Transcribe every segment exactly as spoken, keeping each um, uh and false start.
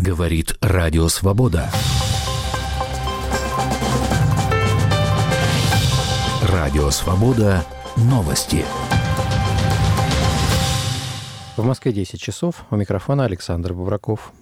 Говорит Радио Свобода. Радио Свобода. Новости. В Москве десять часов. У микрофона Александр Бубраков.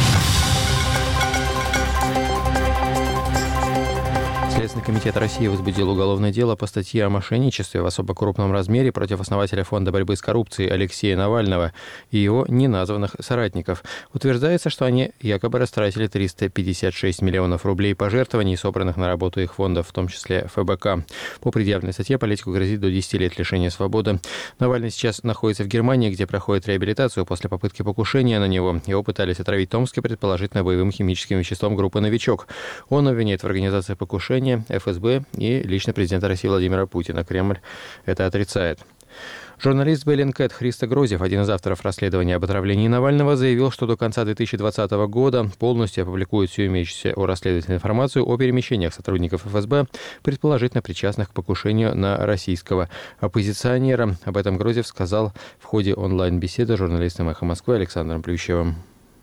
Следственный комитет России возбудил уголовное дело по статье о мошенничестве в особо крупном размере против основателя Фонда борьбы с коррупцией Алексея Навального и его неназванных соратников. Утверждается, что они якобы растратили триста пятьдесят шесть миллионов рублей пожертвований, собранных на работу их фондов, в том числе эф бэ ка. По предъявленной статье политику грозит до десяти лет лишения свободы. Навальный сейчас находится в Германии, где проходит реабилитацию после попытки покушения на него. Его пытались отравить в Томске, предположительно боевым химическим веществом группы «Новичок». Он обвиняет в организации покушения эф эс бэ и лично президента России Владимира Путина. Кремль это отрицает. Журналист Bellingcat Христо Грозев, один из авторов расследования об отравлении Навального, заявил, что до конца две тысячи двадцатого года полностью опубликует всю имеющуюся о расследовательной информацию о перемещениях сотрудников эф эс бэ, предположительно причастных к покушению на российского оппозиционера. Об этом Грозев сказал в ходе онлайн-беседы с журналистом «Эхо Москвы» Александром Плющевым.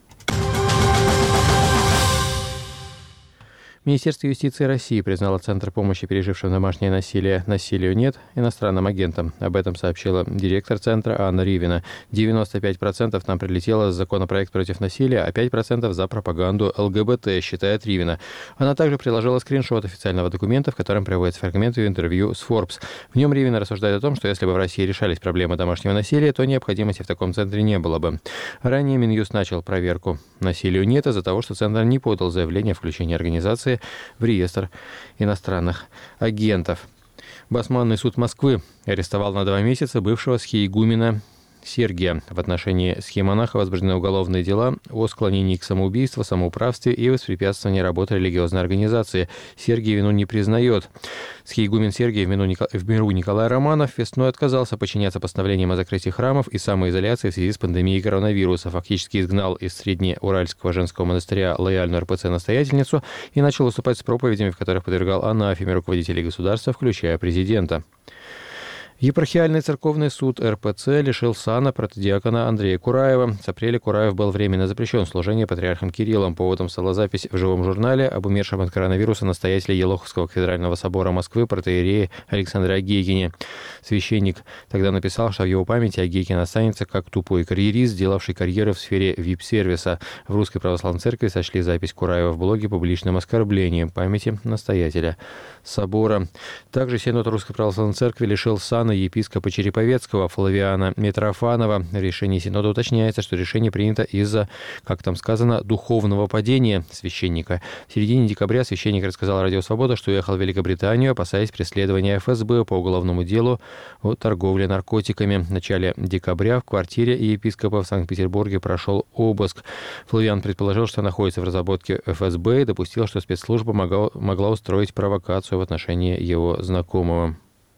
Министерство юстиции России признало Центр помощи пережившим домашнее насилие «Насилию нет» иностранным агентом. Об этом сообщила директор Центра Анна Ривина. девяносто пять процентов нам прилетело за законопроект против насилия, а пять процентов за пропаганду эл гэ бэ тэ, считает Ривина. Она также приложила скриншот официального документа, в котором приводится фрагменты интервью с Forbes. В нем Ривина рассуждает о том, что если бы в России решались проблемы домашнего насилия, то необходимости в таком центре не было бы. Ранее Минюст начал проверку «Насилию нет» из-за того, что Центр не подал заявление о включении организации в реестр иностранных агентов. Басманный суд Москвы арестовал на два месяца бывшего схиегумена Сергия. В отношении схимонаха возбуждены уголовные дела о склонении к самоубийству, самоуправстве и воспрепятствовании работы религиозной организации. Сергий вину не признает. Схиегумен Сергий в, Никол... в миру Николай Романов весной отказался подчиняться постановлениям о закрытии храмов и самоизоляции в связи с пандемией коронавируса. Фактически изгнал из Среднеуральского женского монастыря лояльную эр пэ цэ-настоятельницу и начал выступать с проповедями, в которых подвергал анафеме руководителей государства, включая президента. Епархиальный церковный суд эр пэ цэ лишил сана протодиакона Андрея Кураева. С апреля Кураев был временно запрещен в служении патриархом Кириллом. Поводом стала запись в живом журнале об умершем от коронавируса настоятеле Елоховского кафедрального собора Москвы протоиерее Александре Агейкине. Священник тогда написал, что в его памяти Агейкин останется как тупой карьерист, сделавший карьеру в сфере вип-сервиса. В Русской Православной Церкви сочли запись Кураева в блоге публичным оскорблением памяти настоятеля собора. Также Синод Русской Православной Церкви лишил сана епископа Череповецкого Флавиана Митрофанова. В решении Синода уточняется, что решение принято из-за, как там сказано, духовного падения священника. В середине декабря священник рассказал Радио Свобода, что уехал в Великобританию, опасаясь преследования эф эс бэ по уголовному делу о торговле наркотиками. В начале декабря в квартире епископа в Санкт-Петербурге прошел обыск. Флавиан предположил, что находится в разработке эф эс бэ и допустил, что спецслужба могла, могла устроить провокацию в отношении его знакомого.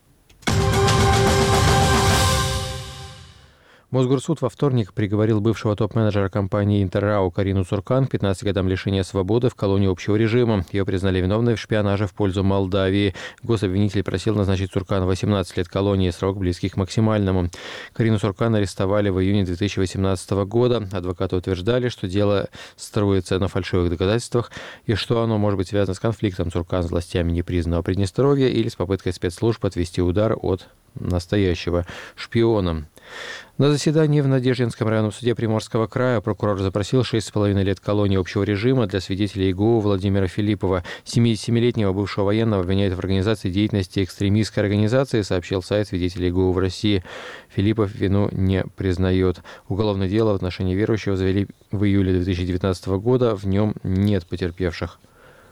Мосгорсуд во вторник приговорил бывшего топ-менеджера компании «Интеррау» Карину Цуркан к пятнадцати годам лишения свободы в колонии общего режима. Ее признали виновной в шпионаже в пользу Молдавии. Гособвинитель просил назначить Цуркан восемнадцать лет колонии, срок близкий к максимальному. Карину Цуркан арестовали в июне две тысячи восемнадцатого года. Адвокаты утверждали, что дело строится на фальшивых доказательствах и что оно может быть связано с конфликтом Цуркан с властями непризнанного Приднестровья или с попыткой спецслужб отвести удар от настоящего шпиона. На заседании в Надеждинском районном суде Приморского края прокурор запросил шесть с половиной лет колонии общего режима для свидетеля ИГУ Владимира Филиппова. семидесятисемилетнего бывшего военного обвиняют в организации деятельности экстремистской организации, сообщил сайт свидетелей ИГУ в России. Филиппов вину не признает. Уголовное дело в отношении верующего завели в июле две тысячи девятнадцатого года. В нем нет потерпевших.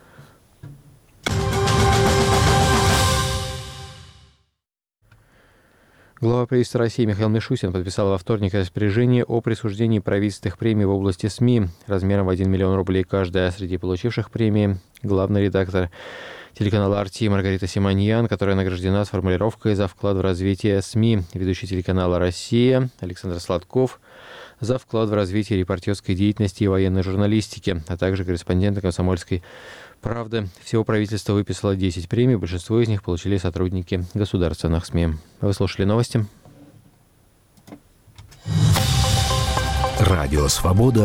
Глава правительства России Михаил Мишустин подписал во вторник распоряжение о присуждении правительственных премий в области СМИ размером в один миллион рублей каждая. Среди получивших премии главный редактор телеканала эр ти Маргарита Симоньян, которая награждена с формулировкой «За вклад в развитие СМИ», ведущий телеканала «Россия» Александр Сладков за вклад в развитие репортерской деятельности и военной журналистики, а также корреспонденты «Комсомольской правды». Всего правительство выписало десять премий, большинство из них получили сотрудники государственных СМИ. Вы слушали новости. Радио «Свобода».